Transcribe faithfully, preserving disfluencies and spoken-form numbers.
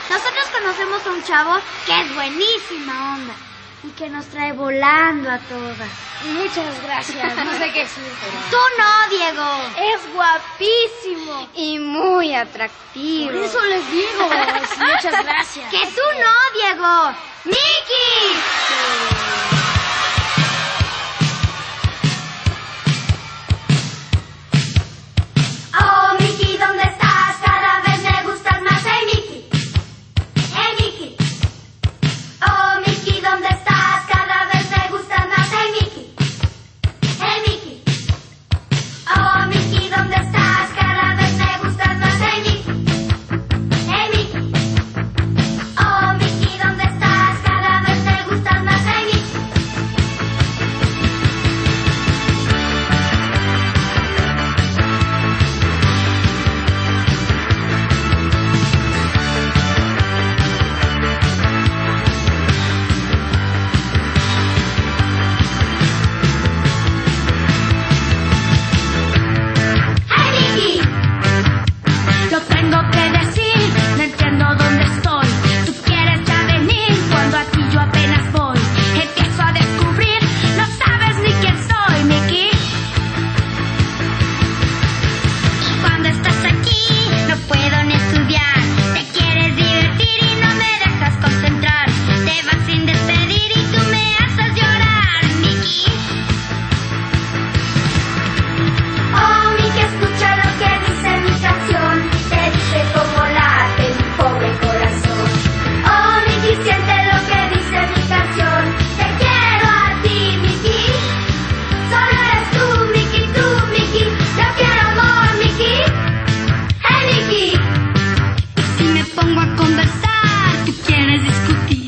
Nosotros conocemos a un chavo que es buenísima onda y que nos trae volando a todas. Muchas gracias, no sé qué decir, pero... Tú no, Diego. Es guapísimo. Y muy atractivo. Por eso les digo, muchas gracias. Que tú no, Diego. ¡Miki! Oh, Miki, ¿dónde estás? Cada vez me gustas más. Hey, Miki. Hey, Miki. Oh, Miki, ¿dónde estás? Cada vez me gustas más. Hey, Miki. Hey, Miki. Oh, Miki, ¿dónde estás? Cada vez me gustas más. Hey, Miki. Hey, Miki. Oh, Miki, ¿dónde estás? Cada vez me gustas más. Hey, Miki. Hey, Miki. Lo tengo que decir, no entiendo dónde estoy. Tú quieres ya venir cuando aquí yo apenas voy. Empiezo a descubrir, no sabes ni quién soy, Miki. Y cuando estás aquí, no puedo ni estudiar. Te quieres divertir y no me dejas concentrar. Te vas sin despedir y tú me haces llorar, Miki. Oh, Miki, escucha lo que dice mi canción. Te dice cómo late mi pobre corazón. Oh, Miki, siente lo que dice mi canción. Te quiero a ti, Miki. Solo eres tú, Miki, tú, Miki. Yo quiero amor, Miki. Hey, Miki. Si me pongo a conversar, tú quieres discutir.